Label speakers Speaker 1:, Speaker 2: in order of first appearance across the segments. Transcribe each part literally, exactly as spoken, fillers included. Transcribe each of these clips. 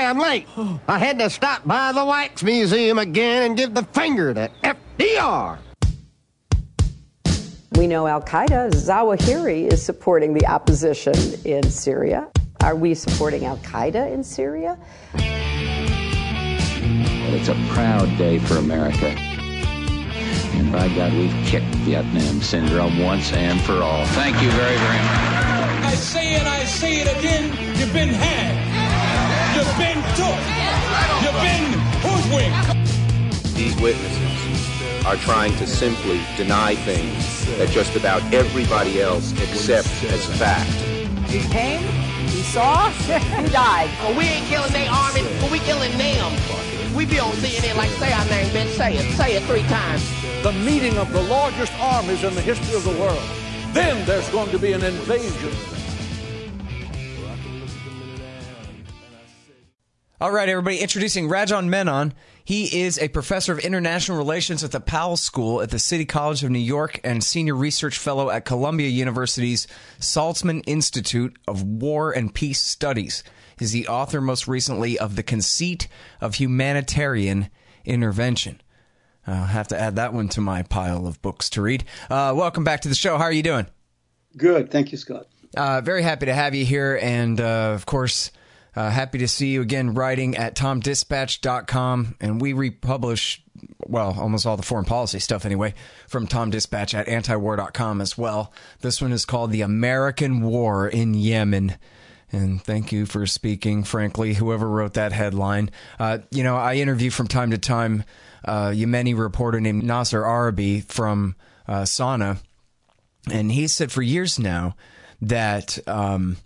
Speaker 1: I'm late. I had to stop by the Wax Museum again and give the finger to F D R.
Speaker 2: We know Al-Qaeda, Zawahiri, is supporting the opposition in Syria. Are we supporting Al-Qaeda in Syria?
Speaker 3: It's a proud day for America. And by God, we've kicked Vietnam syndrome once and for all. Thank you very, very much.
Speaker 4: I say it, I say it again, you've been had. You've been took. You've been hoodwinked.
Speaker 5: These witnesses are trying to simply deny things that just about everybody else accepts as fact.
Speaker 2: He came, he saw, he died.
Speaker 6: Well, we ain't killing their army, but we killing them. We be on C N N like, say our name, bitch, say it. Say it three times.
Speaker 7: The meeting of the largest armies in the history of the world. Then there's going to be an invasion.
Speaker 8: All right, everybody, introducing Rajan Menon. He is a professor of international relations at the Powell School at the City College of New York and senior research fellow at Columbia University's Saltzman Institute of War and Peace Studies. He's the author most recently of The Conceit of Humanitarian Intervention. I'll have to add that one to my pile of books to read. Uh, welcome back to the show. How are you doing?
Speaker 9: Good. Thank you, Scott.
Speaker 8: Uh, very happy to have you here. And, uh, of course, uh, happy to see you again writing at tom dispatch dot com. And we republish, well, almost all the foreign policy stuff anyway, from Tom Dispatch at antiwar dot com as well. This one is called The American War in Yemen. And thank you for speaking, frankly, whoever wrote that headline. Uh, you know, I interview from time to time uh, Yemeni reporter named Nasser Arabi from uh, Sana. And he said for years now that um,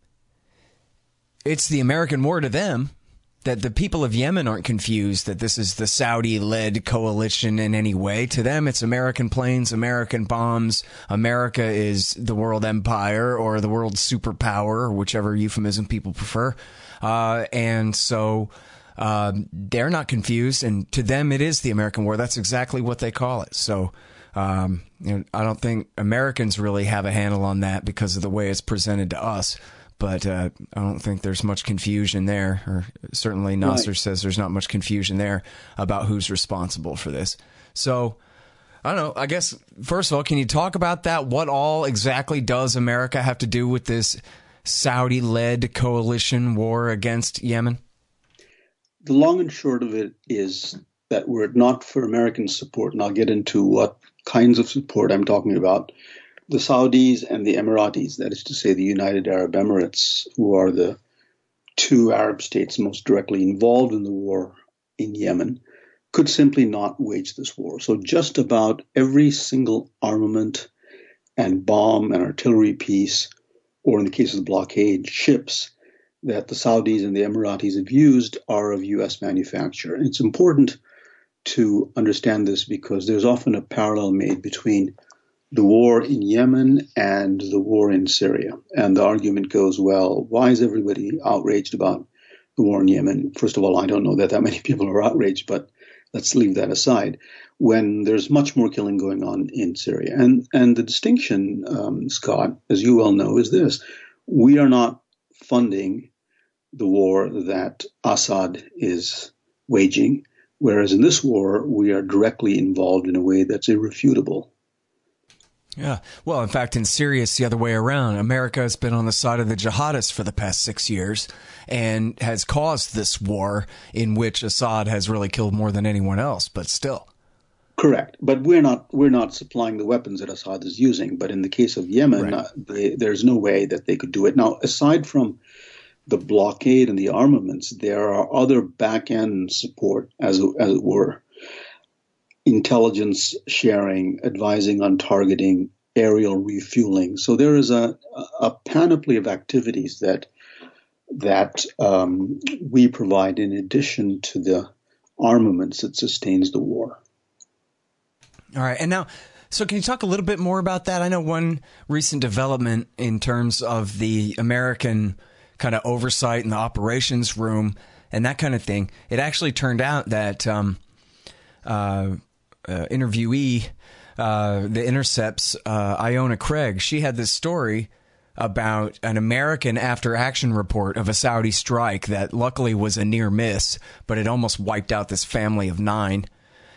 Speaker 8: it's the American war to them, that the people of Yemen aren't confused that this is the Saudi-led coalition in any way. To them, it's American planes, American bombs. America is the world empire or the world superpower, or whichever euphemism people prefer. Uh, and so uh, they're not confused. And to them, it is the American war. That's exactly what they call it. So um, you know, I don't think Americans really have a handle on that because of the way it's presented to us. But uh, I don't think there's much confusion there, or certainly Nasser right. says there's not much confusion there about who's responsible for this. So, I don't know, I guess, first of all, can you talk about that? What all exactly does America have to do with this Saudi-led coalition war against Yemen?
Speaker 9: The long and short of it is that were it not for American support, and I'll get into what kinds of support I'm talking about, the Saudis and the Emiratis, that is to say the United Arab Emirates, who are the two Arab states most directly involved in the war in Yemen, could simply not wage this war. So just about every single armament and bomb and artillery piece, or in the case of the blockade, ships that the Saudis and the Emiratis have used are of U S manufacture. And it's important to understand this because there's often a parallel made between the war in Yemen and the war in Syria. And the argument goes, well, why is everybody outraged about the war in Yemen? First of all, I don't know that that many people are outraged, but let's leave that aside. When there's much more killing going on in Syria. And, and the distinction, um, Scott, as you well know, is this. We are not funding the war that Assad is waging, whereas in this war, we are directly involved in a way that's irrefutable.
Speaker 8: Yeah. Well, in fact, in Syria, it's the other way around. America has been on the side of the jihadists for the past six years and has caused this war in which Assad has really killed more than anyone else, but still.
Speaker 9: Correct. But we're not we're not supplying the weapons that Assad is using. But in the case of Yemen, right. uh, they, there's no way that they could do it. Now, aside from the blockade and the armaments, there are other back-end support, as, as it were. Intelligence sharing, advising on targeting, aerial refueling. So there is a, a panoply of activities that that um, we provide in addition to the armaments that sustains the war.
Speaker 8: All right. And now, so can you talk a little bit more about that? I know one recent development in terms of the American kind of oversight in the operations room and that kind of thing. It actually turned out that um, uh, uh, interviewee, uh, The Intercept's uh, Iona Craig, she had this story about an American after-action report of a Saudi strike that luckily was a near miss, but it almost wiped out this family of nine.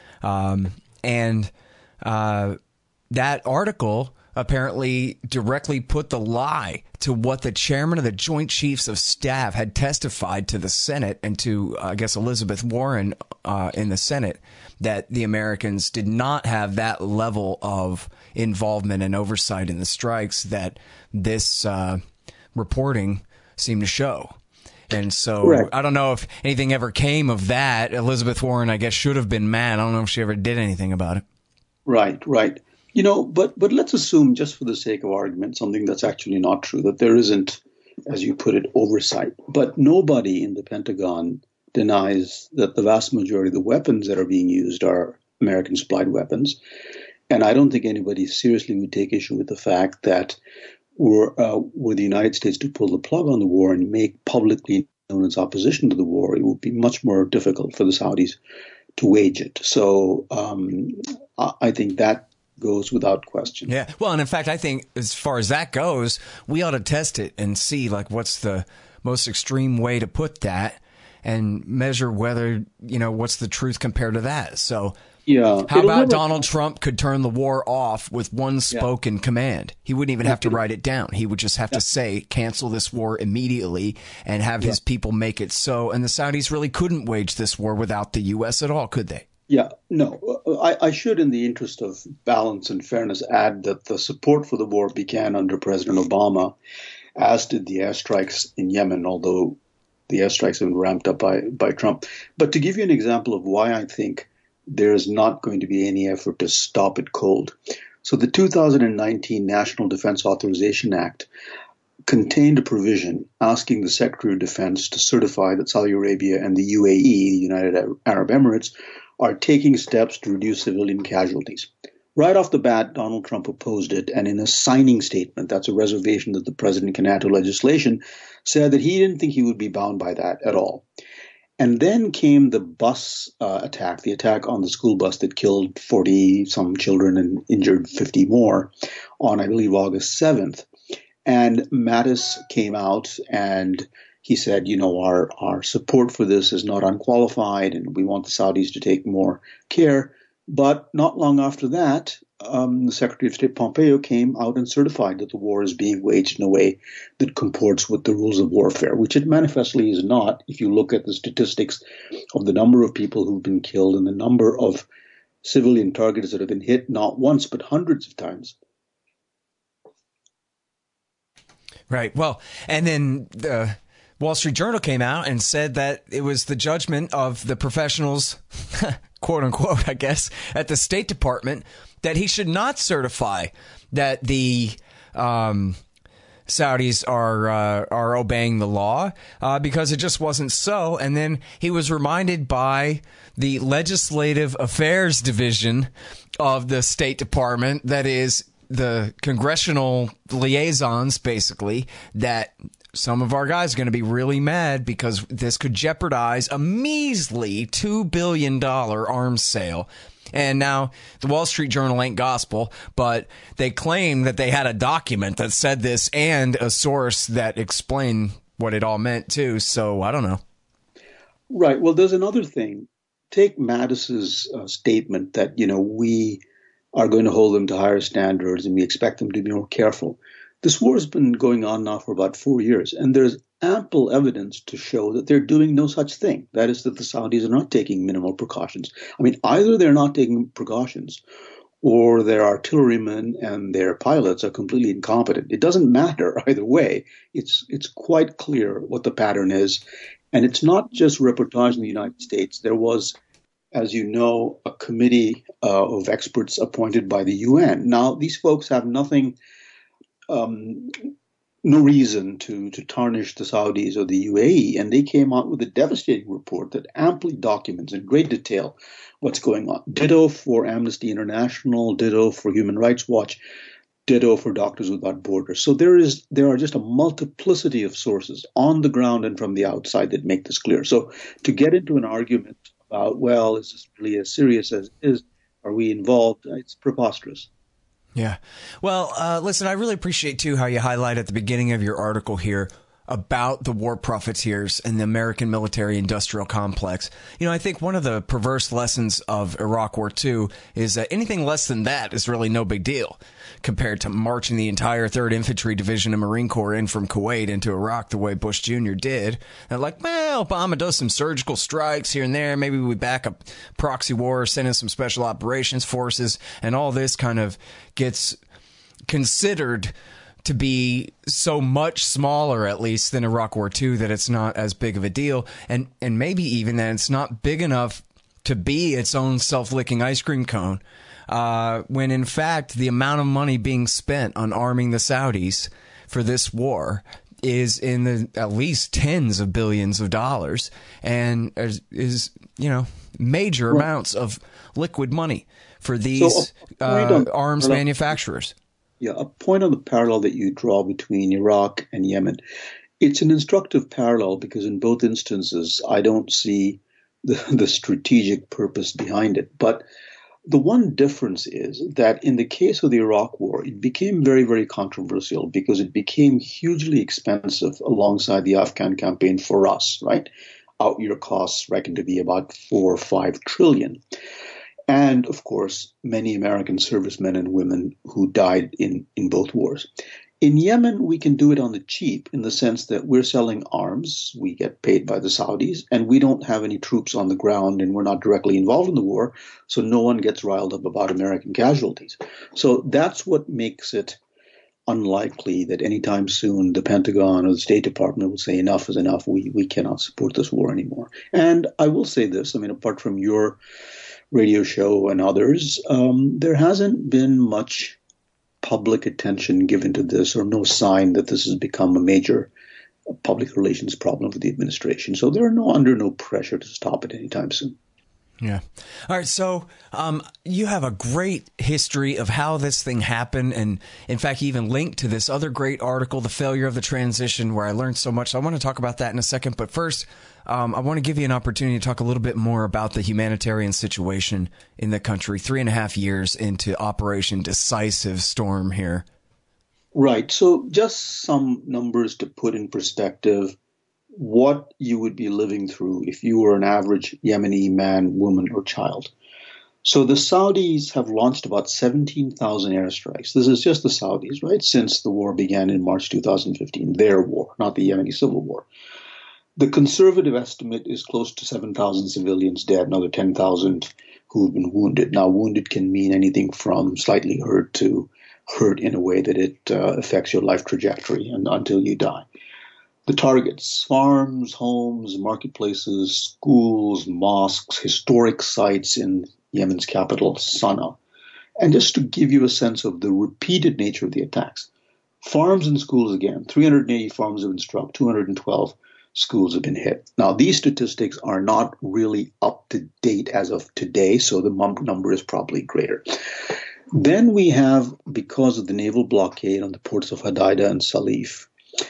Speaker 8: Um, and uh, that article apparently directly put the lie to what the chairman of the Joint Chiefs of Staff had testified to the Senate and to, I guess, Elizabeth Warren uh, in the Senate, that the Americans did not have that level of involvement and oversight in the strikes that this uh, reporting seemed to show. And so Correct. I don't know if anything ever came of that. Elizabeth Warren, I guess, should have been mad. I don't know if she ever did anything about it.
Speaker 9: Right, right. You know, but but let's assume, just for the sake of argument, something that's actually not true, that there isn't, as you put it, oversight. But nobody in the Pentagon denies that the vast majority of the weapons that are being used are American-supplied weapons. And I don't think anybody seriously would take issue with the fact that were, uh, were the United States to pull the plug on the war and make publicly known its opposition to the war, it would be much more difficult for the Saudis to wage it. So um, I think that goes without question.
Speaker 8: Yeah. Well, and in fact, I think as far as that goes, we ought to test it and see like what's the most extreme way to put that and measure whether, you know, what's the truth compared to that. So
Speaker 9: yeah.
Speaker 8: how about never... Donald Trump could turn the war off with one spoken yeah. command? He wouldn't even have to write it down. He would just have yeah. to say, cancel this war immediately and have yeah. his people make it so. And the Saudis really couldn't wage this war without the U S at all, could they?
Speaker 9: Yeah, no, I, I should, in the interest of balance and fairness, add that the support for the war began under President Obama, as did the airstrikes in Yemen, although the airstrikes have been ramped up by, by Trump. But to give you an example of why I think there is not going to be any effort to stop it cold. So the two thousand nineteen National Defense Authorization Act contained a provision asking the Secretary of Defense to certify that Saudi Arabia and the U A E, the United Arab Emirates, are taking steps to reduce civilian casualties. Right off the bat, Donald Trump opposed it, and in a signing statement, that's a reservation that the president can add to legislation, said that he didn't think he would be bound by that at all. And then came the bus uh, attack, the attack on the school bus that killed forty-some children and injured fifty more on, I believe, August seventh. And Mattis came out and he said, you know, our, our support for this is not unqualified and we want the Saudis to take more care. But not long after that, um, the Secretary of State Pompeo came out and certified that the war is being waged in a way that comports with the rules of warfare, which it manifestly is not if you look at the statistics of the number of people who've been killed and the number of civilian targets that have been hit not once but hundreds of times.
Speaker 8: Right. Well, and then the Wall Street Journal came out and said that it was the judgment of the professionals, quote unquote, I guess, at the State Department that he should not certify that the um, Saudis are uh, are obeying the law uh, because it just wasn't so. And then he was reminded by the Legislative Affairs Division of the State Department, that is the congressional liaisons, basically, that some of our guys are going to be really mad because this could jeopardize a measly two billion dollars arms sale. And now the Wall Street Journal ain't gospel, but they claim that they had a document that said this and a source that explained what it all meant too. So I don't know.
Speaker 9: Right. Well, there's another thing. Take Mattis's uh, statement that, you know, we are going to hold them to higher standards and we expect them to be more careful. This war has been going on now for about four years, and there's ample evidence to show that they're doing no such thing. That is, that the Saudis are not taking minimal precautions. I mean, either they're not taking precautions or their artillerymen and their pilots are completely incompetent. It doesn't matter either way. It's it's quite clear what the pattern is. And it's not just reportage in the United States. There was, as you know, a committee uh, of experts appointed by the U N. Now, these folks have nothing, um, no reason to, to tarnish the Saudis or the U A E, and they came out with a devastating report that amply documents in great detail what's going on. Ditto for Amnesty International, ditto for Human Rights Watch, ditto for Doctors Without Borders. So there is there are just a multiplicity of sources on the ground and from the outside that make this clear. So to get into an argument about, well, is this really as serious as it is? Are we involved? It's preposterous.
Speaker 8: Yeah. Well, uh, listen, I really appreciate, too, how you highlight at the beginning of your article here about the war profiteers and the American military-industrial complex. You know, I think one of the perverse lessons of Iraq War Two is that anything less than that is really no big deal compared to marching the entire third Infantry Division of Marine Corps in from Kuwait into Iraq the way Bush Junior did. And like, well, Obama does some surgical strikes here and there. Maybe we back up proxy war, send in some special operations forces, and all this kind of gets considered to be so much smaller, at least, than Iraq War Two, that it's not as big of a deal. And and maybe even that it's not big enough to be its own self-licking ice cream cone, uh, when in fact the amount of money being spent on arming the Saudis for this war is in the at least tens of billions of dollars, and is, is you know, major well, amounts of liquid money for these so, uh, arms manufacturers.
Speaker 9: Yeah, a point on the parallel that you draw between Iraq and Yemen. It's an instructive parallel because in both instances, I don't see the, the strategic purpose behind it. But the one difference is that in the case of the Iraq War, it became very, very controversial because it became hugely expensive alongside the Afghan campaign for us, right? Out-year costs reckoned to be about four or five trillion. And, of course, many American servicemen and women who died in, in both wars. In Yemen, we can do it on the cheap in the sense that we're selling arms, we get paid by the Saudis, and we don't have any troops on the ground and we're not directly involved in the war, so no one gets riled up about American casualties. So that's what makes it unlikely that anytime soon the Pentagon or the State Department will say enough is enough, we, we cannot support this war anymore. And I will say this, I mean, apart from your radio show and others, um, there hasn't been much public attention given to this or no sign that this has become a major public relations problem for the administration. So they're no, under no pressure to stop it anytime soon.
Speaker 8: Yeah. All right. So um, you have a great history of how this thing happened. And in fact, you even linked to this other great article, The Failure of the Transition, where I learned so much. So I want to talk about that in a second. But first, um, I want to give you an opportunity to talk a little bit more about the humanitarian situation in the country, three and a half years into Operation Decisive Storm here.
Speaker 9: Right. So just some numbers to put in perspective what you would be living through if you were an average Yemeni man, woman, or child. So the Saudis have launched about seventeen thousand airstrikes. This is just the Saudis, right, since the war began in March two thousand fifteen, their war, not the Yemeni civil war. The conservative estimate is close to seven thousand civilians dead, another ten thousand who've been wounded. Now, wounded can mean anything from slightly hurt to hurt in a way that it uh, affects your life trajectory and until you die. The targets: farms, homes, marketplaces, schools, mosques, historic sites in Yemen's capital, Sana'a. And just to give you a sense of the repeated nature of the attacks, farms and schools again, three hundred eighty farms have been struck, two hundred twelve schools have been hit. Now, these statistics are not really up to date as of today, so the number is probably greater. Then we have, because of the naval blockade on the ports of Hodeidah and Salif,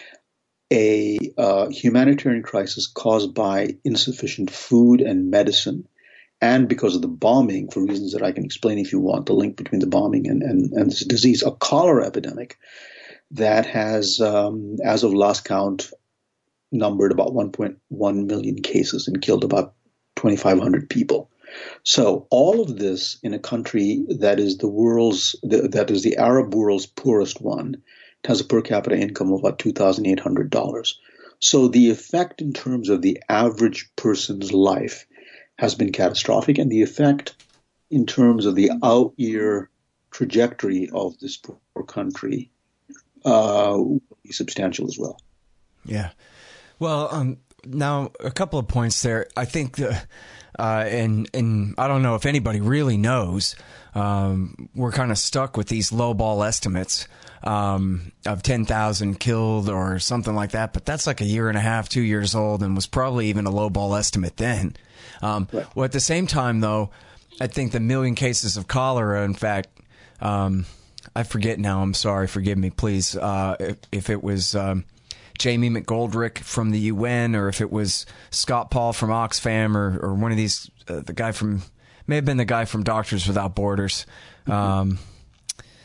Speaker 9: a uh, humanitarian crisis caused by insufficient food and medicine, and because of the bombing, for reasons that I can explain if you want, the link between the bombing and, and, and this disease, a cholera epidemic that has, um, as of last count, numbered about one point one million cases and killed about twenty-five hundred people. So all of this in a country that is the world's, the, that is the Arab world's poorest one. It has a per capita income of about two thousand eight hundred dollars. So the effect in terms of the average person's life has been catastrophic, and the effect in terms of the out-year trajectory of this poor country uh, will be substantial as well.
Speaker 8: Yeah. Well, um, now a couple of points there. I think the, uh, and and I don't know if anybody really knows. Um, we're kind of stuck with these lowball estimates um, of ten thousand killed or something like that. But that's like a year and a half, two years old, and was probably even a lowball estimate then. Um, right. Well, at the same time, though, I think the million cases of cholera, in fact, um, I forget now. I'm sorry. Forgive me, please. Uh, if, if it was um, Jamie McGoldrick from the U N, or if it was Scott Paul from Oxfam, or, or one of these, uh, the guy from, may have been the guy from Doctors Without Borders. Um,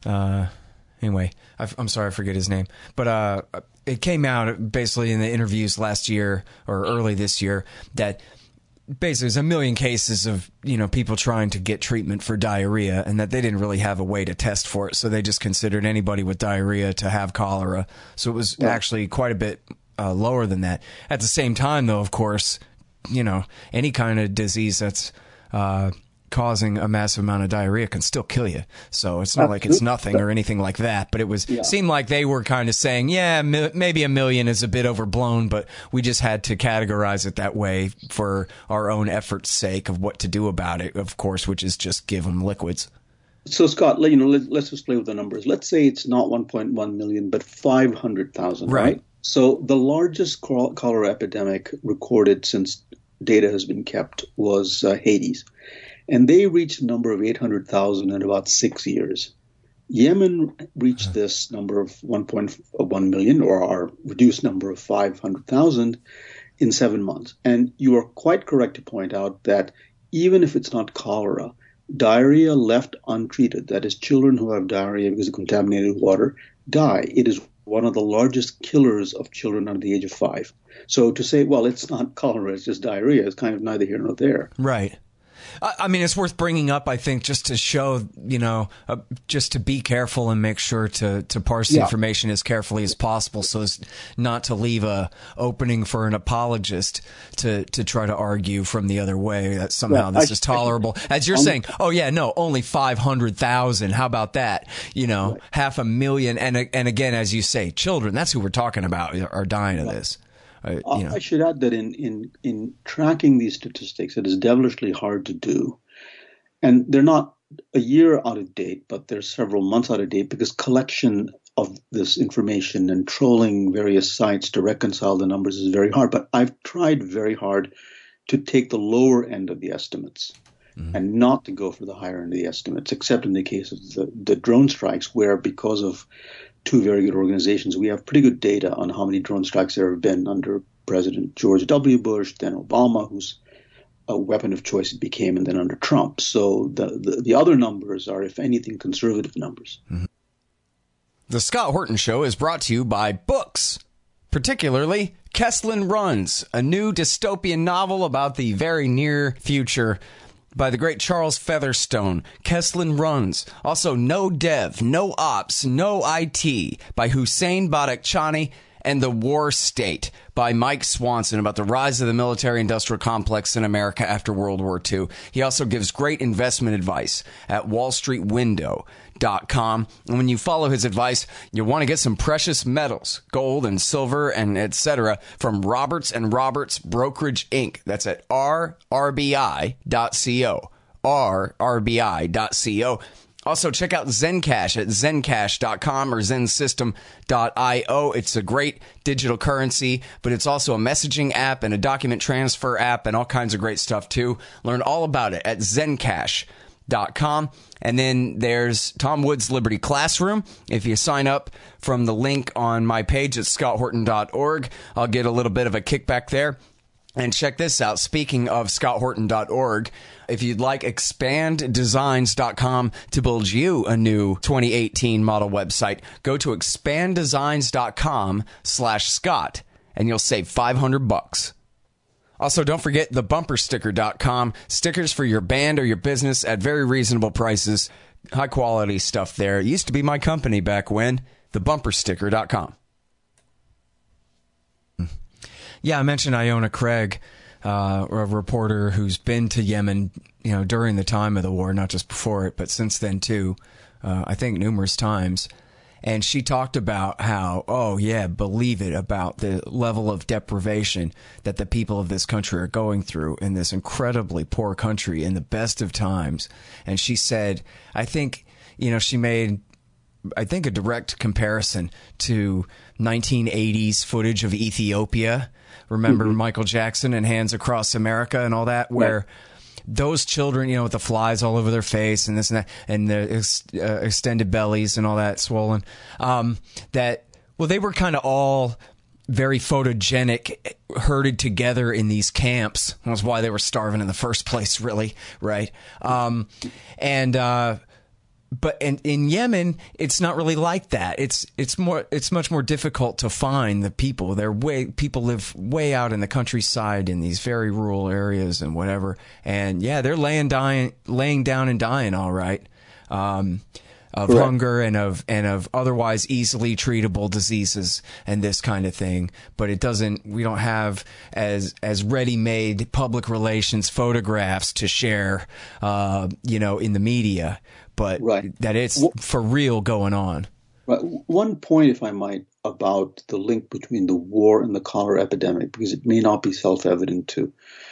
Speaker 8: Uh, anyway, I, I'm sorry, I forget his name. But uh, it came out basically in the interviews last year or early this year that basically there's a million cases of, you know, people trying to get treatment for diarrhea and that they didn't really have a way to test for it. So they just considered anybody with diarrhea to have cholera. So it was yeah. actually quite a bit uh, lower than that. At the same time, though, of course, you know, any kind of disease that's uh, causing a massive amount of diarrhea can still kill you. So it's not like it's nothing or anything like that. But it was yeah. seemed like they were kind of saying, yeah, mi- maybe a million is a bit overblown, but we just had to categorize it that way for our own effort's sake of what to do about it, of course, which is just give them liquids.
Speaker 9: So, Scott, you know, let, let's just play with the numbers. Let's say it's not one point one million, but five hundred thousand, right? right? So the largest cholera epidemic recorded since data has been kept was uh, Hades. And they reached a number of eight hundred thousand in about six years. Yemen reached this number of one point one million, or our reduced number of five hundred thousand, in seven months. And you are quite correct to point out that even if it's not cholera, diarrhea left untreated, that is, children who have diarrhea because of contaminated water, die. It is one of the largest killers of children under the age of five. So to say, well, it's not cholera, it's just diarrhea, is kind of neither here nor there.
Speaker 8: Right. I mean, it's worth bringing up, I think, just to show, you know, uh, just to be careful and make sure to, to parse the yeah. information as carefully as possible so as not to leave a opening for an apologist to, to try to argue from the other way that somehow yeah, this I, is tolerable. As you're I'm, saying, oh, yeah, no, only five hundred thousand. How about that? You know, right. half a million. And, and again, as you say, children, that's who we're talking about, are dying of this. Uh, you know.
Speaker 9: I should add that in, in, in tracking these statistics, it is devilishly hard to do. And they're not a year out of date, but they're several months out of date because collection of this information and trolling various sites to reconcile the numbers is very hard. But I've tried very hard to take the lower end of the estimates mm-hmm. and not to go for the higher end of the estimates, except in the case of the, the drone strikes, where because of two very good organizations, we have pretty good data on how many drone strikes there have been under President George W. Bush, then Obama, whose a weapon of choice it became, and then under Trump. So the, the, the other numbers are, if anything, conservative numbers.
Speaker 8: Mm-hmm. The Scott Horton Show is brought to you by books, particularly Kesslin Runs, a new dystopian novel about the very near future by the great Charles Featherstone. Kesslin Runs. Also, No Dev, No Ops, No I T by Hussein Badakhshani, and The War State by Mike Swanson, about the rise of the military-industrial complex in America after World War Two. He also gives great investment advice at wall street window dot com. And when you follow his advice, you'll want to get some precious metals, gold and silver and et cetera from Roberts and Roberts Brokerage Incorporated. That's at r r b i dot co. r r b i dot co. Also, check out Zencash at zencash dot com or zen system dot i o. It's a great digital currency, but it's also a messaging app and a document transfer app and all kinds of great stuff, too. Learn all about it at zencash dot com. And then there's Tom Wood's Liberty Classroom. If you sign up from the link on my page at scott horton dot org, I'll get a little bit of a kickback there. And check this out. Speaking of scott horton dot org, if you'd like expand designs dot com to build you a new twenty eighteen model website, go to expand designs dot com slash Scott and you'll save five hundred bucks. Also, don't forget the bumper sticker dot com. Stickers for your band or your business at very reasonable prices. High quality stuff there. It used to be my company back when. the bumper sticker dot com. Yeah, I mentioned Iona Craig, uh, a reporter who's been to Yemen, you know, during the time of the war, not just before it, but since then too, uh, I think numerous times. And she talked about how, oh yeah, believe it, about the level of deprivation that the people of this country are going through in this incredibly poor country in the best of times. And she said, I think, you know, she made, I think, a direct comparison to nineteen eighties footage of Ethiopia. Remember mm-hmm. Michael Jackson and Hands Across America and all that, where yeah. those children, you know, with the flies all over their face and this and that, and the ex- uh, extended bellies and all that swollen, um, that, well, they were kind of all very photogenic, herded together in these camps. That's why they were starving in the first place, really, right? Um, and, uh, but in, in Yemen, it's not really like that. It's it's more it's much more difficult to find the people. They're way people live way out in the countryside in these very rural areas and whatever. And yeah, they're laying dying laying down and dying all right. Um, of Correct. hunger and of and of otherwise easily treatable diseases and this kind of thing. But it doesn't we don't have as as ready-made public relations photographs to share uh, you know, in the media, but right. that it's well, for real going on.
Speaker 9: Right. One point, if I might, about the link between the war and the cholera epidemic, because it may not be self-evident to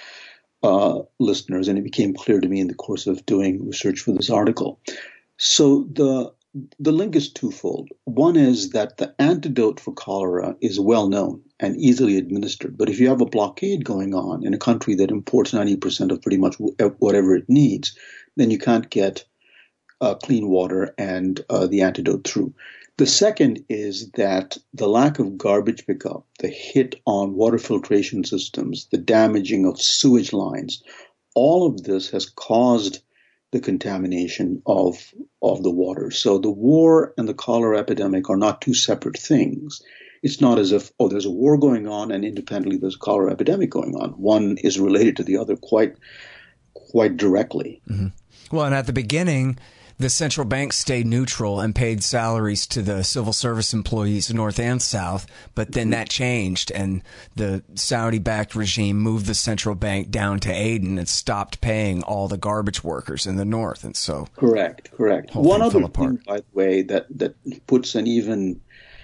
Speaker 9: uh, listeners, and it became clear to me in the course of doing research for this article. So the the link is twofold. One is that the antidote for cholera is well known and easily administered. But if you have a blockade going on in a country that imports ninety percent of pretty much whatever it needs, then you can't get uh, clean water and uh, the antidote through. The second is that the lack of garbage pickup, the hit on water filtration systems, the damaging of sewage lines, all of this has caused the contamination of of the water. So the war and the cholera epidemic are not two separate things. It's not as if, oh, there's a war going on and independently there's a cholera epidemic going on. One is related to the other quite quite directly.
Speaker 8: Mm-hmm. Well, and at the beginning, the central bank stayed neutral and paid salaries to the civil service employees north and south, but then that changed and the Saudi-backed regime moved the central bank down to Aden and stopped paying all the garbage workers in the north. And so
Speaker 9: correct, correct. One other thing, by the way, that, that puts an even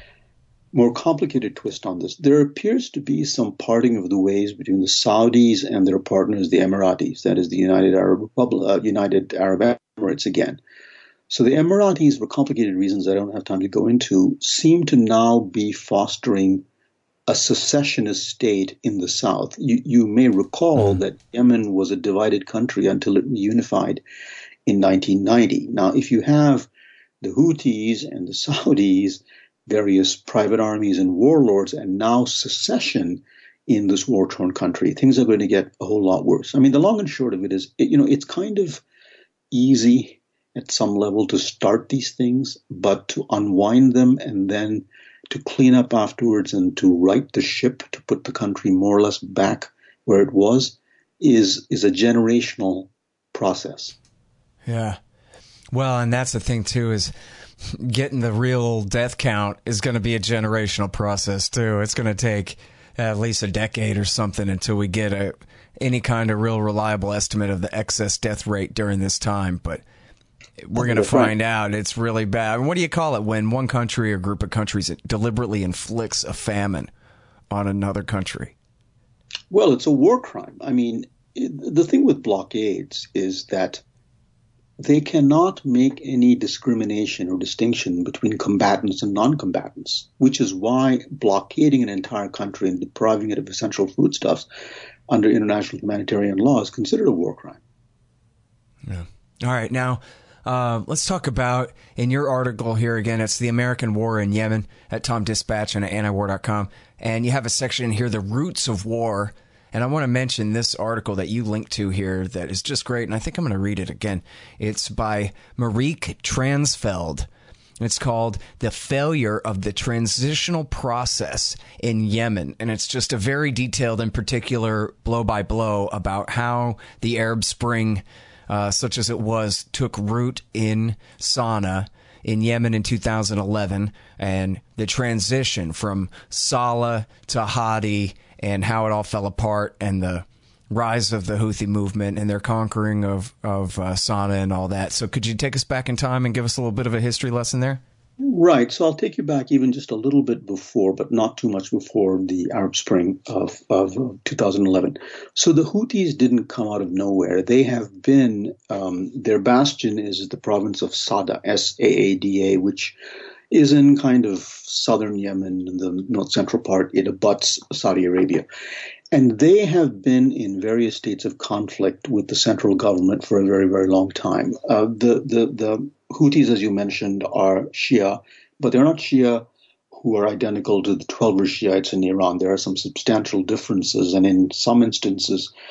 Speaker 9: more complicated twist on this. There appears to be some parting of the ways between the Saudis and their partners, the Emiratis, that is the United Arab Republic, uh, United Arab Emirates again. So the Emiratis, for complicated reasons I don't have time to go into, seem to now be fostering a secessionist state in the south. You, you may recall mm. that Yemen was a divided country until it reunified in nineteen ninety. Now, if you have the Houthis and the Saudis, various private armies and warlords, and now secession in this war-torn country, things are going to get a whole lot worse. I mean, the long and short of it is, you know, it's kind of easy at some level to start these things, but to unwind them and then to clean up afterwards and to right the ship, to put the country more or less back where it was, is is a generational process.
Speaker 8: Yeah. Well, and that's the thing, too, is getting the real death count is going to be a generational process, too. It's going to take at least a decade or something until we get a any kind of real reliable estimate of the excess death rate during this time. But we're going to find out it's really bad. What do you call it when one country or group of countries deliberately inflicts a famine on another country?
Speaker 9: Well, it's a war crime. I mean, the thing with blockades is that they cannot make any discrimination or distinction between combatants and non-combatants, which is why blockading an entire country and depriving it of essential foodstuffs under international humanitarian law is considered a war crime.
Speaker 8: Yeah. All right. Now, uh, let's talk about, in your article here again, it's the American War in Yemen at Tom Dispatch and at antiwar dot com. And you have a section here, The Roots of War. And I want to mention this article that you linked to here that is just great, and I think I'm going to read it again. It's by Marieke Transfeld. It's called The Failure of the Transitional Process in Yemen. And it's just a very detailed and particular blow-by-blow about how the Arab Spring, uh, such as it was, took root in Sana'a in Yemen in two thousand eleven, and the transition from Saleh to Hadi, and how it all fell apart, and the rise of the Houthi movement and their conquering of, of uh, Sana'a and all that. So could you take us back in time and give us a little bit of a history lesson there?
Speaker 9: Right. So I'll take you back even just a little bit before, but not too much before the Arab Spring of, of two thousand eleven. So the Houthis didn't come out of nowhere. They have been, um, their bastion is the province of Saada, S A A D A, which is in kind of southern Yemen, in the north central part. It abuts Saudi Arabia. And they have been in various states of conflict with the central government for a very, very long time. Uh, the, the, the Houthis, as you mentioned, are Shia, but they're not Shia who are identical to the Twelver Shiites in Iran. There are some substantial differences, and in some instances,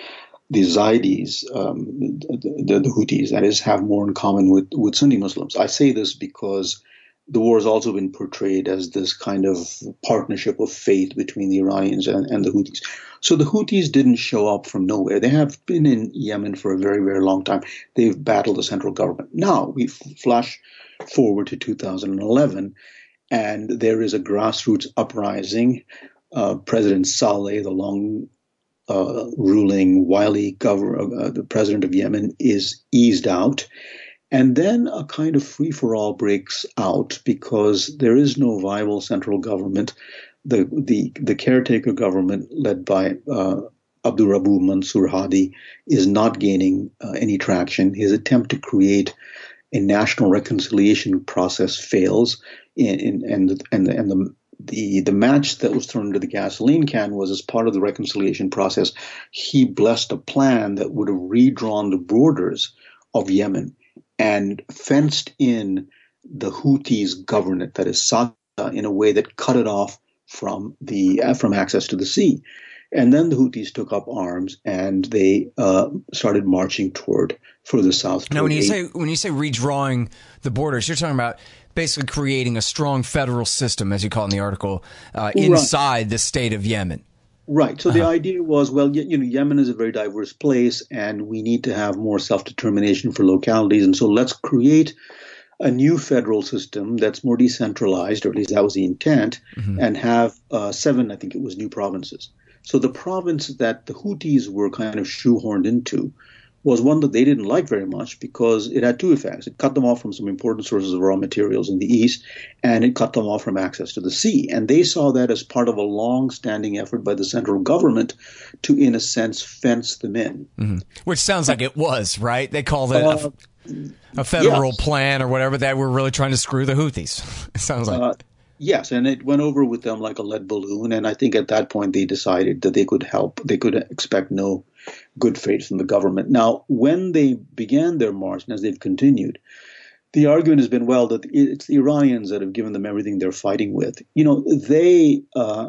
Speaker 9: the Zaydis, um, the, the, the Houthis, that is, have more in common with, with Sunni Muslims. I say this because the war has also been portrayed as this kind of partnership of faith between the Iranians and, and the Houthis. So the Houthis didn't show up from nowhere. They have been in Yemen for a very, very long time. They've battled the central government. Now we flash forward to two thousand eleven, and there is a grassroots uprising. Uh, President Saleh, the long Uh, ruling, wily governor, uh, the president of Yemen, is eased out. And then a kind of free-for-all breaks out because there is no viable central government. The the, the caretaker government led by uh, Abdurrabu Mansour Hadi is not gaining uh, any traction. His attempt to create a national reconciliation process fails, in, in, and, and, and the The the match that was thrown into the gasoline can was, as part of the reconciliation process, he blessed a plan that would have redrawn the borders of Yemen and fenced in the Houthis' governorate, that is Saqqa, in a way that cut it off from the uh, from access to the sea. And then the Houthis took up arms and they uh, started marching toward further south.
Speaker 8: Now, when you say when you say redrawing the borders, you're talking about basically creating a strong federal system, as you call it in the article, uh, inside right. the state of Yemen.
Speaker 9: Right. So
Speaker 8: uh-huh.
Speaker 9: the idea was, well, you know, Yemen is a very diverse place, and we need to have more self-determination for localities. And so let's create a new federal system that's more decentralized, or at least that was the intent, mm-hmm. and have uh, seven, I think it was, new provinces. So the province that the Houthis were kind of shoehorned into was one that they didn't like very much because it had two effects. It cut them off from some important sources of raw materials in the east, and it cut them off from access to the sea. And they saw that as part of a long-standing effort by the central government to, in a sense, fence them in.
Speaker 8: Mm-hmm. Which sounds like it was, right? They called it uh, a, a federal yes. plan or whatever, that were really trying to screw the Houthis. It sounds like. Uh,
Speaker 9: Yes, and it went over with them like a lead balloon. And I think at that point they decided that they could help. They could expect no good faith from the government. Now, when they began their march, and as they've continued, the argument has been, well, that it's the Iranians that have given them everything they're fighting with. You know, they uh,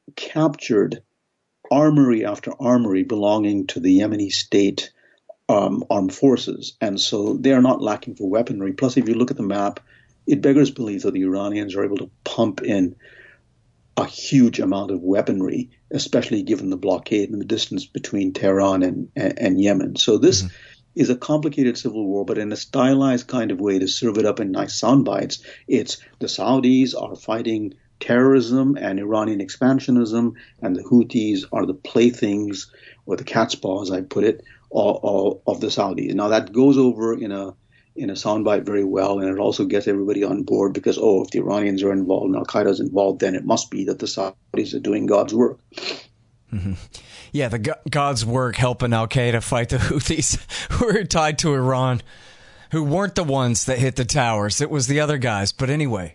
Speaker 9: captured armory after armory belonging to the Yemeni state um, armed forces. And so they are not lacking for weaponry. Plus, if you look at the map, it beggars belief that the Iranians are able to pump in a huge amount of weaponry, especially given the blockade and the distance between Tehran and, and, and Yemen. So this mm-hmm. is a complicated civil war, but in a stylized kind of way to serve it up in nice sound bites. It's the Saudis are fighting terrorism and Iranian expansionism, and the Houthis are the playthings, or the cat's paw, as I put it, of, of, of the Saudis. Now that goes over in a in a soundbite very well, and it also gets everybody on board because, oh, if the Iranians are involved and Al-Qaeda is involved, then it must be that the Saudis are doing God's work.
Speaker 8: Mm-hmm. Yeah, the God's work helping Al-Qaeda fight the Houthis who are tied to Iran, who weren't the ones that hit the towers. It was the other guys. But anyway,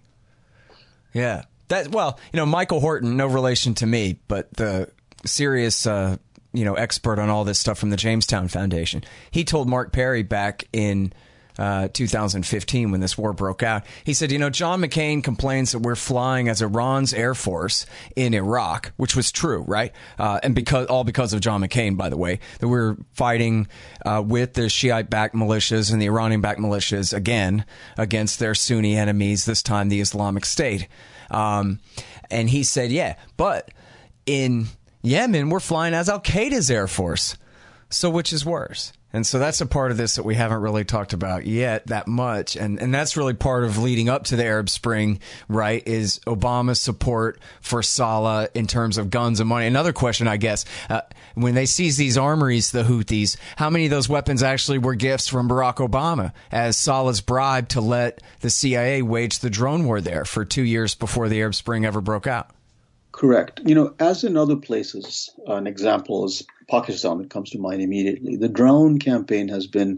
Speaker 8: yeah. that Well, you know, Michael Horton, no relation to me, but the serious uh, you know, expert on all this stuff from the Jamestown Foundation, he told Mark Perry back in Uh, two thousand fifteen, when this war broke out, he said, you know, John McCain complains that we're flying as Iran's Air Force in Iraq, which was true, right? Uh, and because all because of John McCain, by the way, that we're fighting uh, with the Shiite-backed militias and the Iranian-backed militias again against their Sunni enemies, this time the Islamic State. Um, and he said, yeah, but in Yemen, we're flying as Al-Qaeda's Air Force. So which is worse? And so that's a part of this that we haven't really talked about yet that much. And and that's really part of leading up to the Arab Spring, right, is Obama's support for Saleh in terms of guns and money. Another question, I guess, uh, when they seize these armories, the Houthis, how many of those weapons actually were gifts from Barack Obama as Saleh's bribe to let the C I A wage the drone war there for two years before the Arab Spring ever broke out?
Speaker 9: Correct. You know, as in other places, uh, an example is Pakistan that comes to mind immediately. The drone campaign has been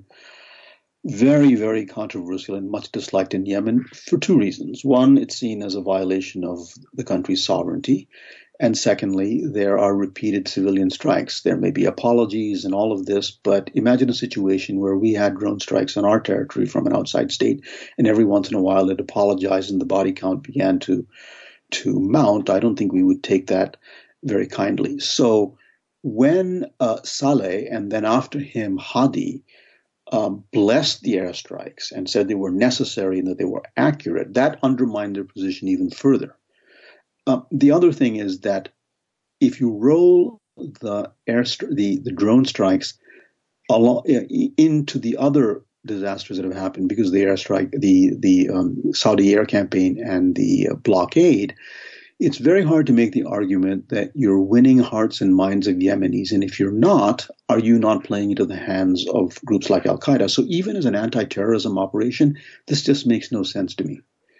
Speaker 9: very, very controversial and much disliked in Yemen for two reasons. One, it's seen as a violation of the country's sovereignty. And secondly, there are repeated civilian strikes. There may be apologies and all of this, but imagine a situation where we had drone strikes on our territory from an outside state, and every once in a while it apologized and the body count began to to mount. I don't think we would take that very kindly. So when uh, Saleh and then after him Hadi um, blessed the airstrikes and said they were necessary and that they were accurate, that undermined their position even further. Uh, the other thing is that if you roll the air the, the drone strikes along, into the other disasters that have happened because of the airstrike, the the um, Saudi air campaign and the uh, blockade, it's very hard to make the argument that you're winning hearts and minds of Yemenis. And if you're not, are you not playing into the hands of groups like Al-Qaeda? So even as an anti-terrorism operation, this just makes no sense to me.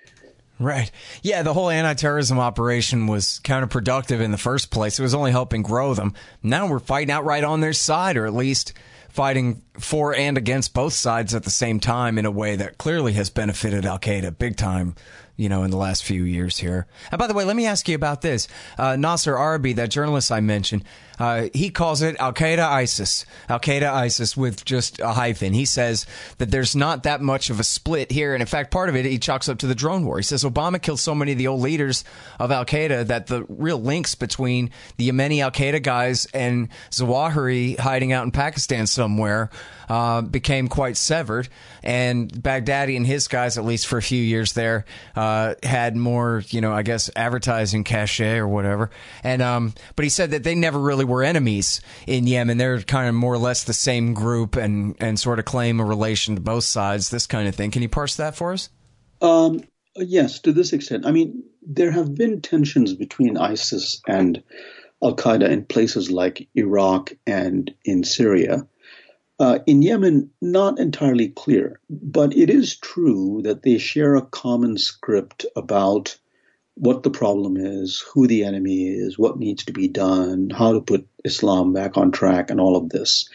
Speaker 8: Right. Yeah, the whole anti-terrorism operation was counterproductive in the first place. It was only helping grow them. Now we're fighting outright on their side, or at least fighting for and against both sides at the same time in a way that clearly has benefited Al-Qaeda big time, you know, in the last few years here. And by the way, let me ask you about this. Uh, Nasser Arabi, that journalist I mentioned, uh, he calls it Al-Qaeda ISIS. Al-Qaeda ISIS with just a hyphen. He says that there's not that much of a split here. And in fact, part of it, he chalks up to the drone war. He says Obama killed so many of the old leaders of Al-Qaeda that the real links between the Yemeni Al-Qaeda guys and Zawahiri hiding out in Pakistan somewhere uh, became quite severed. And Baghdadi and his guys, at least for a few years there, uh, had more, you know, I guess, advertising cachet or whatever. And um, but he said that they never really were enemies in Yemen. They're kind of more or less the same group and, and sort of claim a relation to both sides, this kind of thing. Can you parse that for us?
Speaker 9: Um, yes, to this extent. I mean, there have been tensions between ISIS and Al-Qaeda in places like Iraq and in Syria. Uh, in Yemen, not entirely clear, but it is true that they share a common script about what the problem is, who the enemy is, what needs to be done, how to put Islam back on track, and all of this.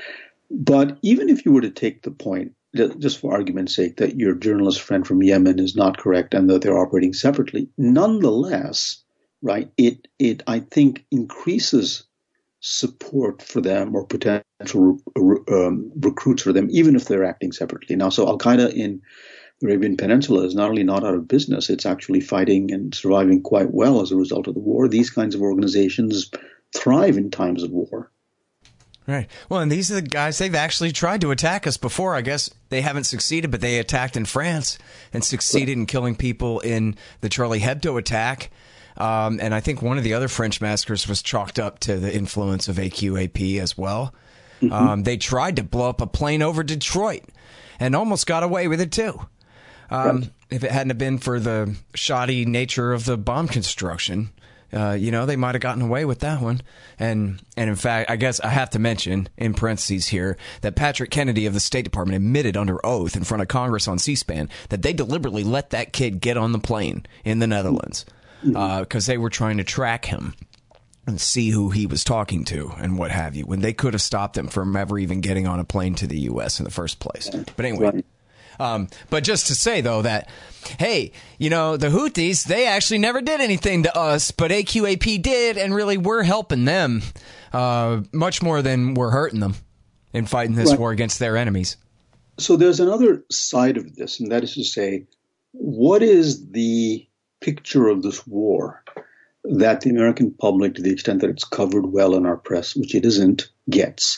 Speaker 9: But even if you were to take the point, just for argument's sake, that your journalist friend from Yemen is not correct and that they're operating separately, nonetheless, right, it, it I think, increases support for them or potential um, recruits for them, even if they're acting separately. Now, so Al-Qaeda in the Arabian Peninsula is not only not out of business, it's actually fighting and surviving quite well as a result of the war. These kinds of organizations thrive in times of war.
Speaker 8: Right. Well, and these are the guys, they've actually tried to attack us before. I guess they haven't succeeded, but they attacked in France and succeeded in killing people in the Charlie Hebdo attack. Um, and I think one of the other French massacres was chalked up to the influence of A Q A P as well. Mm-hmm. Um, they tried to blow up a plane over Detroit and almost got away with it, too. Um, right. If it hadn't have been for the shoddy nature of the bomb construction, uh, you know, they might have gotten away with that one. And, and in fact, I guess I have to mention in parentheses here that Patrick Kennedy of the State Department admitted under oath in front of Congress on C-SPAN that they deliberately let that kid get on the plane in the Netherlands because uh, they were trying to track him and see who he was talking to and what have you, when they could have stopped him from ever even getting on a plane to the U S in the first place. But anyway. Right. Um, but just to say, though, that, hey, you know, the Houthis, they actually never did anything to us, but A Q A P did, and really we're helping them uh, much more than we're hurting them in fighting this right. war against their enemies.
Speaker 9: So there's another side of this, and that is to say, what is the picture of this war that the American public, to the extent that it's covered well in our press, which it isn't, gets?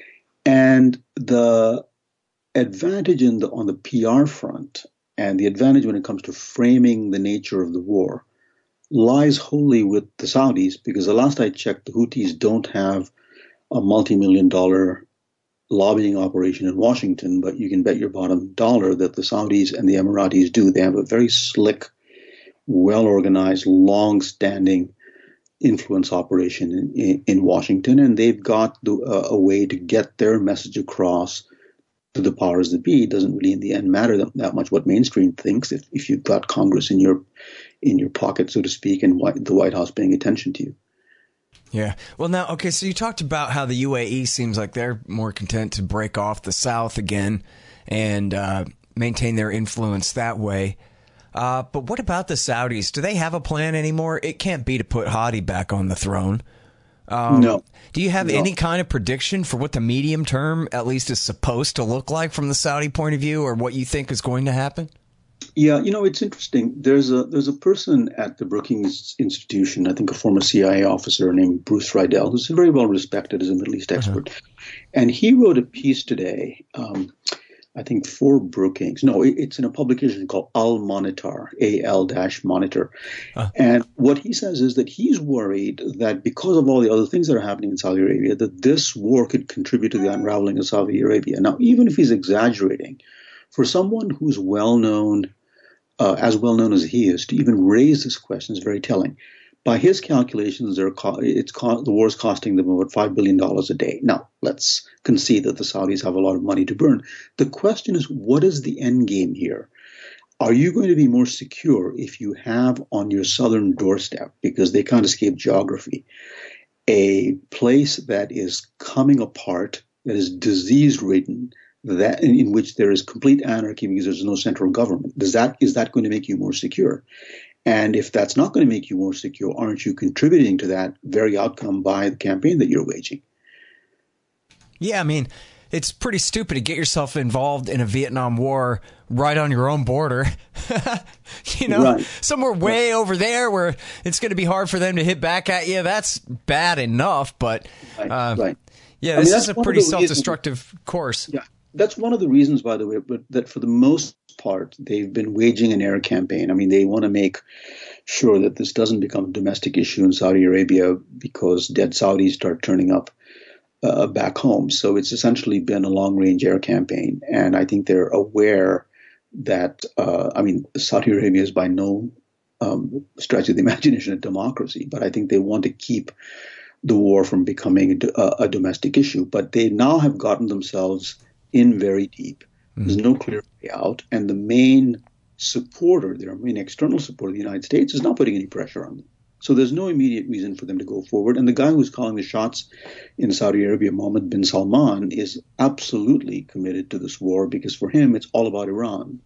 Speaker 9: And the advantage in the, on the P R front and the advantage when it comes to framing the nature of the war lies wholly with the Saudis, because the last I checked, the Houthis don't have a multi-million dollar lobbying operation in Washington, but you can bet your bottom dollar that the Saudis and the Emiratis do. They have a very slick, well-organized, long-standing influence operation in, in, in Washington, and they've got the, uh, a way to get their message across to the powers that be. It doesn't really in the end matter that, that much what mainstream thinks if, if you've got Congress in your in your pocket, so to speak, and white, the White House paying attention to you.
Speaker 8: Yeah. Well, now, okay, so you talked about how the U A E seems like they're more content to break off the South again and uh, maintain their influence that way. Uh, but what about the Saudis? Do they have a plan anymore? It can't be to put Hadi back on the throne. Um,
Speaker 9: no.
Speaker 8: Do you have
Speaker 9: no.
Speaker 8: any kind of prediction for what the medium term, at least, is supposed to look like from the Saudi point of view, or what you think is going to happen?
Speaker 9: Yeah, you know, it's interesting. There's a there's a person at the Brookings Institution, I think a former C I A officer named Bruce Riedel, who's very well respected as a Middle East expert. Uh-huh. And he wrote a piece today, um, I think for Brookings. No, it, it's in a publication called Al-Monitor, A L Monitor. Uh-huh. And what he says is that he's worried that because of all the other things that are happening in Saudi Arabia, that this war could contribute to the unraveling of Saudi Arabia. Now, even if he's exaggerating, for someone who's well-known, uh, as well-known as he is, to even raise this question is very telling. By his calculations, they're co- it's co- the war is costing them about five billion dollars a day. Now, let's concede that the Saudis have a lot of money to burn. The question is, what is the end game here? Are you going to be more secure if you have on your southern doorstep, because they can't escape geography, a place that is coming apart, that is disease-ridden, that in, in which there is complete anarchy because there's no central government? Does that is that going to make you more secure? And if that's not going to make you more secure, aren't you contributing to that very outcome by the campaign that you're waging?
Speaker 8: Yeah, I mean, it's pretty stupid to get yourself involved in a Vietnam War right on your own border. you know,
Speaker 9: right.
Speaker 8: somewhere way right. over there where it's going to be hard for them to hit back at you. That's bad enough, but
Speaker 9: right.
Speaker 8: Uh,
Speaker 9: right.
Speaker 8: yeah, this I mean, is a pretty self-destructive reasons, course.
Speaker 9: Yeah. That's one of the reasons, by the way, but that for the most part, they've been waging an air campaign. I mean, they want to make sure that this doesn't become a domestic issue in Saudi Arabia because dead Saudis start turning up uh, back home. So it's essentially been a long-range air campaign. And I think they're aware that, uh, I mean, Saudi Arabia is by no um, stretch of the imagination a democracy, but I think they want to keep the war from becoming a, a domestic issue. But they now have gotten themselves in very deep. There's no clear way out. And the main supporter, their main external supporter, the United States, is not putting any pressure on them. So there's no immediate reason for them to go forward. And the guy who's calling the shots in Saudi Arabia, Mohammed bin Salman, is absolutely committed to this war because for him, it's all about Iran.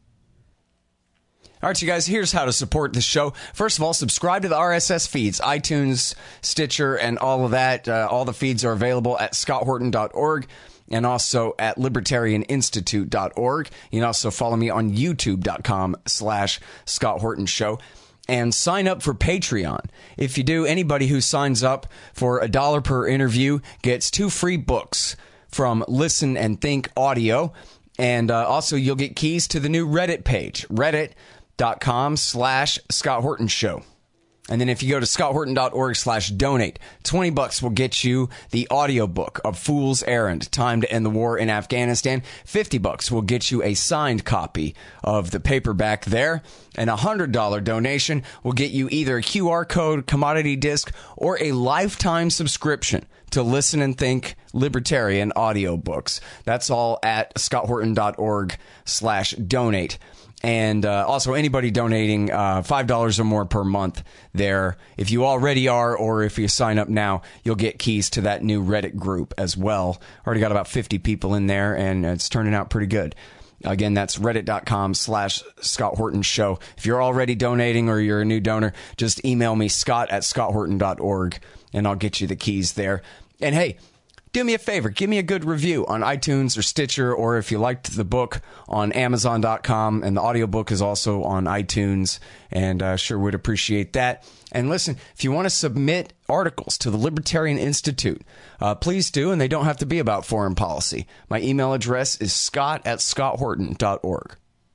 Speaker 8: All right, you guys, here's how to support the show. First of all, subscribe to the R S S feeds, iTunes, Stitcher, and all of that. Uh, all the feeds are available at scott horton dot org. And also at libertarian institute dot org. You can also follow me on youtube.com slash Scott Horton Show. And sign up for Patreon. If you do, anybody who signs up for a dollar per interview gets two free books from Listen and Think Audio. And uh, also you'll get keys to the new Reddit page, reddit.com slash Scott Horton Show. And then if you go to scott horton dot org slash donate, twenty bucks will get you the audiobook of Fool's Errand, Time to End the War in Afghanistan. fifty bucks will get you a signed copy of the paperback there. And a one hundred dollars donation will get you either a Q R code, commodity disc, or a lifetime subscription to Listen and Think Libertarian audiobooks. That's all at scott horton dot org slash donate. And uh, also anybody donating uh, five dollars or more per month there, if you already are, or if you sign up now, you'll get keys to that new Reddit group as well. Already got about fifty people in there, and it's turning out pretty good. Again, that's reddit.com slash Scott Horton Show. If you're already donating or you're a new donor, just email me, scott at scott horton dot org, and I'll get you the keys there. And hey, do me a favor, give me a good review on iTunes or Stitcher, or if you liked the book, on amazon dot com, and the audiobook is also on iTunes, and uh, sure would appreciate that. And listen, if you want to submit articles to the Libertarian Institute, uh, please do, and they don't have to be about foreign policy. My email address is scott at scott horton dot org.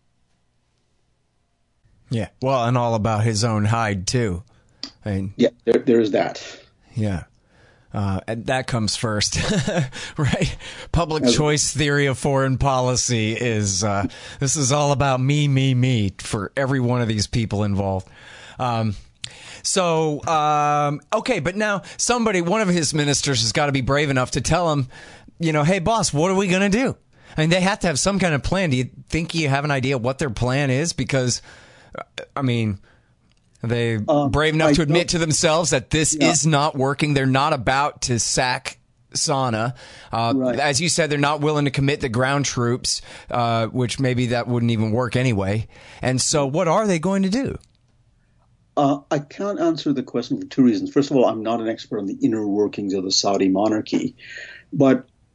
Speaker 8: Yeah, well, and all about his own hide, too. I mean,
Speaker 9: yeah, there, there's that.
Speaker 8: Yeah. Uh, and that comes first, right? Public choice theory of foreign policy is, uh, this is all about me, me, me for every one of these people involved. Um, so, um, okay, but now somebody, one of his ministers has got to be brave enough to tell him, you know, hey, boss, what are we going to do? I mean, they have to have some kind of plan. Do you think you have an idea what their plan is? Because, I mean... Are they um, brave enough I to admit to themselves that this yeah. is not working? They're not about to sack Sana'a. Uh, right. As you said, they're not willing to commit the ground troops, uh, which maybe that wouldn't even work anyway. And so what are they going to do?
Speaker 9: Uh, I can't answer the question for two reasons. First of all, I'm not an expert on the inner workings of the Saudi monarchy. But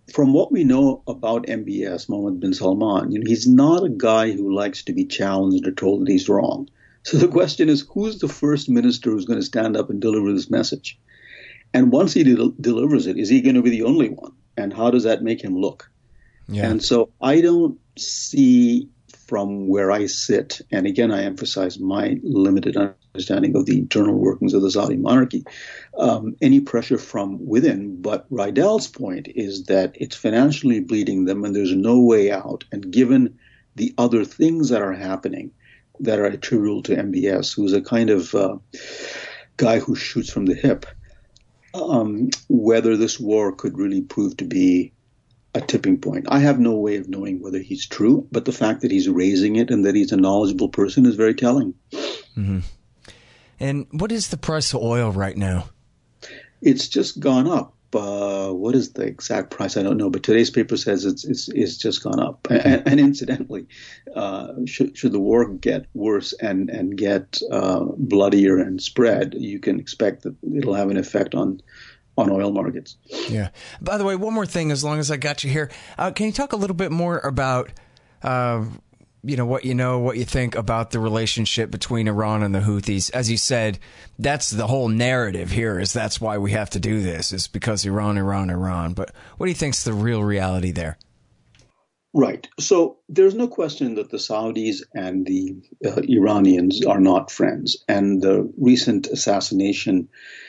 Speaker 9: from what we know about M B S, Mohammed bin Salman, you know, he's not a guy who likes to be challenged or told that he's wrong. So the question is, who's the first minister who's going to stand up and deliver this message? And once he de- delivers it, is he going to be the only one? And how does that make him look? Yeah. And so I don't see from where I sit, and again, I emphasize my limited understanding of the internal workings of the Saudi monarchy, um, any pressure from within. But Rydell's point is that it's financially bleeding them and there's no way out. And given the other things that are happening that are attributable to M B S, who's a kind of uh, guy who shoots from the hip, um, whether this war could really prove to be a tipping point. I have no way of knowing whether he's true, but the fact that he's raising it and that he's a knowledgeable person is very telling.
Speaker 8: Mm-hmm. And what is the price of oil right now?
Speaker 9: It's just gone up. Uh, what is the exact price? I don't know, but today's paper says it's it's, it's just gone up. And, and incidentally, uh, should, should the war get worse and and get uh, bloodier and spread, you can expect that it'll have an effect on on oil markets.
Speaker 8: Yeah. By the way, one more thing, as long as I got you here, uh, can you talk a little bit more about, uh, you know, what you know, what you think about the relationship between Iran and the Houthis? As you said, that's the whole narrative here, is that's why we have to do this, is because Iran, Iran, Iran. But what do you think's the real reality there?
Speaker 9: Right. So there's no question that the Saudis and the uh, Iranians are not friends. And the recent assassination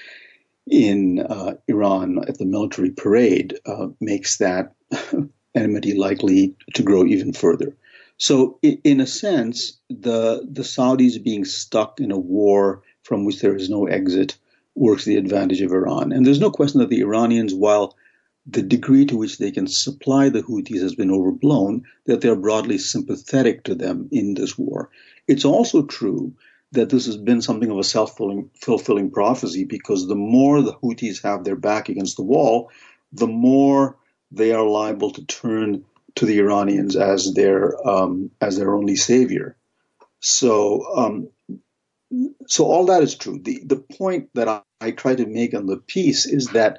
Speaker 9: in uh, Iran at the military parade uh, makes that enmity likely to grow even further. So in, in a sense, the the Saudis being stuck in a war from which there is no exit works the advantage of Iran. And there's no question that the Iranians, while the degree to which they can supply the Houthis has been overblown, that they're broadly sympathetic to them in this war. It's also true that this has been something of a self-fulfilling prophecy, because the more the Houthis have their back against the wall, the more they are liable to turn to the Iranians as their um, as their only savior. So, um, so all that is true. The the point that I, I try to make on the piece is that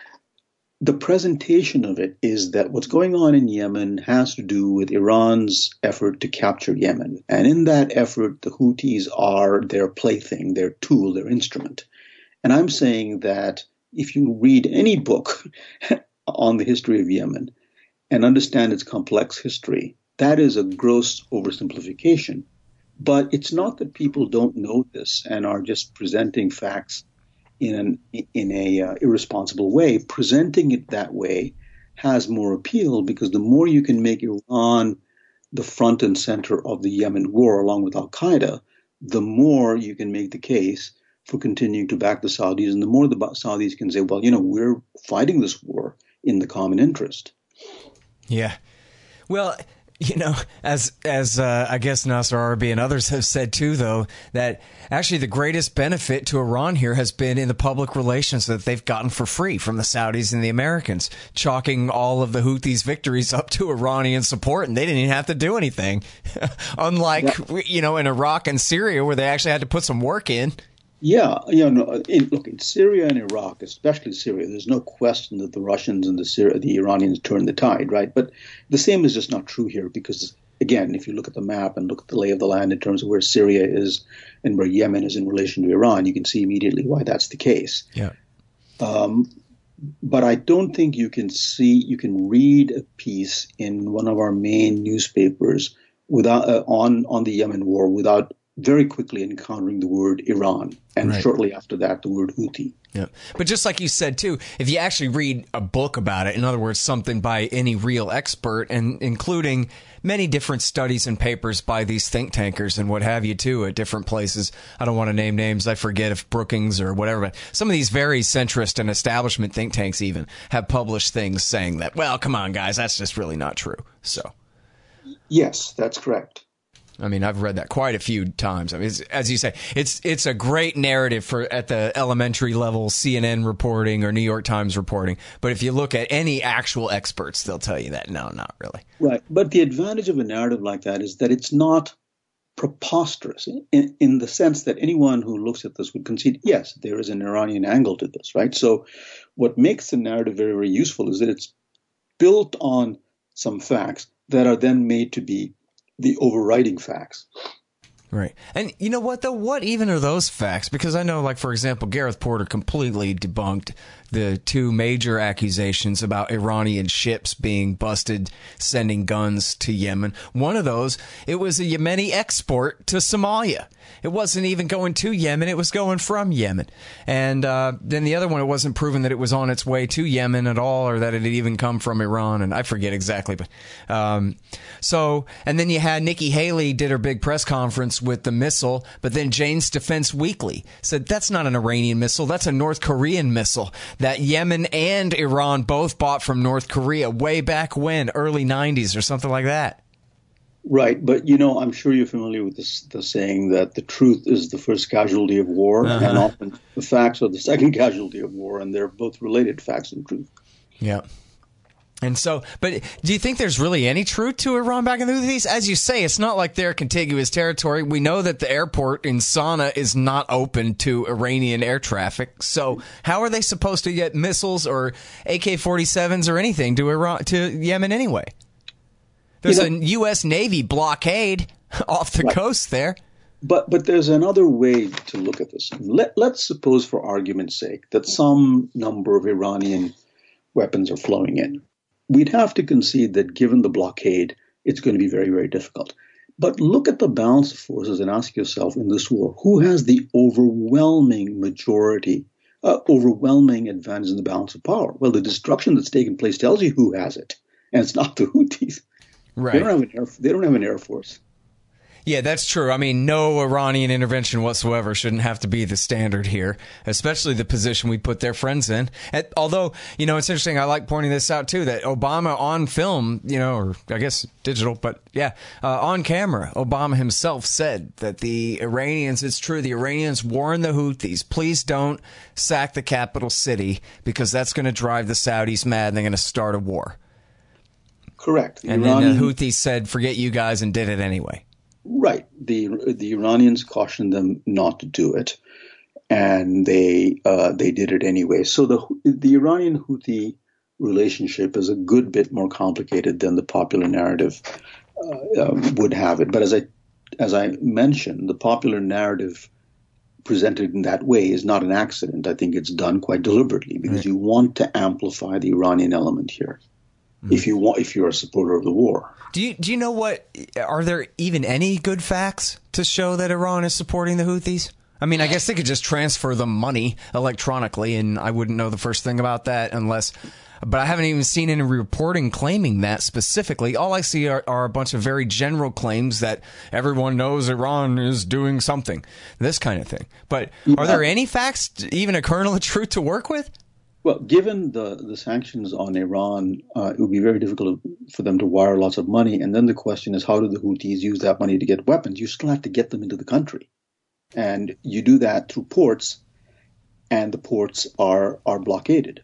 Speaker 9: the presentation of it is that what's going on in Yemen has to do with Iran's effort to capture Yemen. And in that effort, the Houthis are their plaything, their tool, their instrument. And I'm saying that if you read any book on the history of Yemen and understand its complex history, that is a gross oversimplification. But it's not that people don't know this and are just presenting facts in an in a uh, irresponsible way. Presenting it that way has more appeal, because the more you can make Iran the front and center of the Yemen war along with Al-Qaeda, the more you can make the case for continuing to back the Saudis, and the more the Saudis can say, well, you know, we're fighting this war in the common interest.
Speaker 8: Yeah. Well, you know, as as uh, I guess Nasser Arabi and others have said too, though, that actually the greatest benefit to Iran here has been in the public relations that they've gotten for free from the Saudis and the Americans, chalking all of the Houthis' victories up to Iranian support, and they didn't even have to do anything. Unlike, yeah. you know, in Iraq and Syria, where they actually had to put some work in.
Speaker 9: Yeah, you know, in, look, in Syria and Iraq, especially Syria, there's no question that the Russians and the Syri- the Iranians turned the tide, right? But the same is just not true here, because, again, if you look at the map and look at the lay of the land in terms of where Syria is and where Yemen is in relation to Iran, you can see immediately why that's the case.
Speaker 8: Yeah.
Speaker 9: Um, but I don't think you can see, you can read a piece in one of our main newspapers without uh, on on the Yemen war without very quickly encountering the word Iran, and right. shortly after that, the word Houthi.
Speaker 8: Yeah. But just like you said, too, if you actually read a book about it, in other words, something by any real expert, and including many different studies and papers by these think tankers and what have you, too, at different places. I don't want to name names. I forget if Brookings or whatever, but some of these very centrist and establishment think tanks even have published things saying that, well, come on, guys, that's just really not true. So,
Speaker 9: yes, that's correct.
Speaker 8: I mean, I've read that quite a few times. I mean, it's, as you say, it's it's a great narrative for at the elementary level, C N N reporting or New York Times reporting. But if you look at any actual experts, they'll tell you that, no, not really.
Speaker 9: Right. But the advantage of a narrative like that is that it's not preposterous in, in the sense that anyone who looks at this would concede, yes, there is an Iranian angle to this, right? So what makes the narrative very, very useful is that it's built on some facts that are then made to be the overriding facts.
Speaker 8: Right. And you know what, though? What even are those facts? Because I know, like, for example, Gareth Porter completely debunked the two major accusations about Iranian ships being busted sending guns to Yemen. One of those, it was a Yemeni export to Somalia. It wasn't even going to Yemen. It was going from Yemen. And uh, then the other one, it wasn't proven that it was on its way to Yemen at all, or that it had even come from Iran. And I forget exactly. But um, so, and then you had Nikki Haley did her big press conference with the missile. But then Jane's Defense Weekly said that's not an Iranian missile. That's a North Korean missile that Yemen and Iran both bought from North Korea way back when, early nineties or something like that.
Speaker 9: Right, but you know, I'm sure you're familiar with this, the saying that the truth is the first casualty of war, uh-huh. and often the facts are the second casualty of war, and they're both related, facts and truth.
Speaker 8: Yeah. And so, but do you think there's really any truth to Iran backing the Houthis? As you say, it's not like they're contiguous territory. We know that the airport in Sana'a is not open to Iranian air traffic. So how are they supposed to get missiles or A K forty-sevens or anything to Iran, to Yemen anyway? There's you know, a U S Navy blockade off the right. coast there.
Speaker 9: But but there's another way to look at this. Let, let's suppose, for argument's sake, that some number of Iranian weapons are flowing in. We'd have to concede that given the blockade, it's going to be very, very difficult. But look at the balance of forces and ask yourself in this war, who has the overwhelming majority, uh, overwhelming advantage in the balance of power? Well, the destruction that's taken place tells you who has it, and it's not the Houthis.
Speaker 8: Right.
Speaker 9: They don't have an air, they don't have an air force.
Speaker 8: Yeah, that's true. I mean, no Iranian intervention whatsoever shouldn't have to be the standard here, especially the position we put their friends in. And, although, you know, it's interesting. I like pointing this out, too, that Obama on film, you know, or I guess digital, but yeah, uh, on camera, Obama himself said that the Iranians, it's true, the Iranians warned the Houthis, please don't sack the capital city because that's going to drive the Saudis mad and they're going to start a war.
Speaker 9: Correct.
Speaker 8: The and Iranian, then the Houthis said, forget you guys, and did it anyway.
Speaker 9: Right. The the Iranians cautioned them not to do it, and they uh, they did it anyway. So the the Iranian Houthi relationship is a good bit more complicated than the popular narrative uh, uh, would have it. But as I as I mentioned, the popular narrative presented in that way is not an accident. I think it's done quite deliberately because right. you want to amplify the Iranian element here. Mm-hmm. If you want, if you're a supporter of the war.
Speaker 8: Do you do you know what? Are there even any good facts to show that Iran is supporting the Houthis? I mean, I guess they could just transfer them money electronically, and I wouldn't know the first thing about that unless. But I haven't even seen any reporting claiming that specifically. All I see are, are a bunch of very general claims that everyone knows Iran is doing something, this kind of thing. But are there any facts, even a kernel of truth, to work with?
Speaker 9: Well, given the, the sanctions on Iran, uh, it would be very difficult for them to wire lots of money. And then the question is, how do the Houthis use that money to get weapons? You still have to get them into the country. And you do that through ports, and the ports are are blockaded.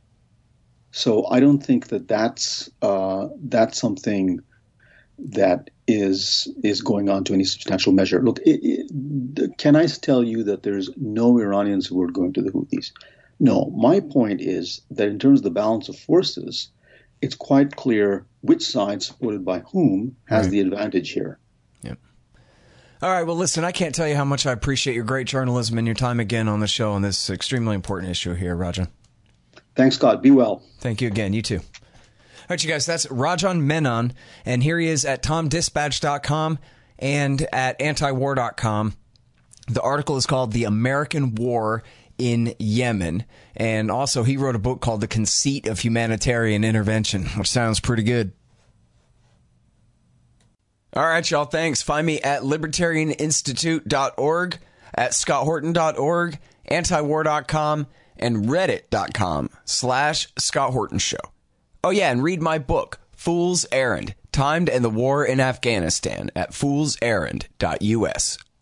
Speaker 9: So I don't think that that's, uh, that's something that is is going on to any substantial measure. Look, it, it, can I tell you that there's no Iranians who are going to the Houthis? No, my point is that in terms of the balance of forces, it's quite clear which side, supported by whom, has right. the advantage here.
Speaker 8: Yep. All right, well, listen, I can't tell you how much I appreciate your great journalism and your time again on the show on this extremely important issue here, Rajan.
Speaker 9: Thanks, Scott. Be well.
Speaker 8: Thank you again. You too. All right, you guys, that's Rajan Menon, and here he is at tom dispatch dot com and at antiwar dot com. The article is called The American War in Yemen, and also he wrote a book called The Conceit of Humanitarian Intervention, which sounds pretty good. All right, y'all, thanks. Find me at libertarian institute dot org, at scott horton dot org, antiwar dot com, and reddit dot com slash Scott Horton Show. Oh yeah, and read my book, Fool's Errand, Timed and the War in Afghanistan, at fools errand dot U S.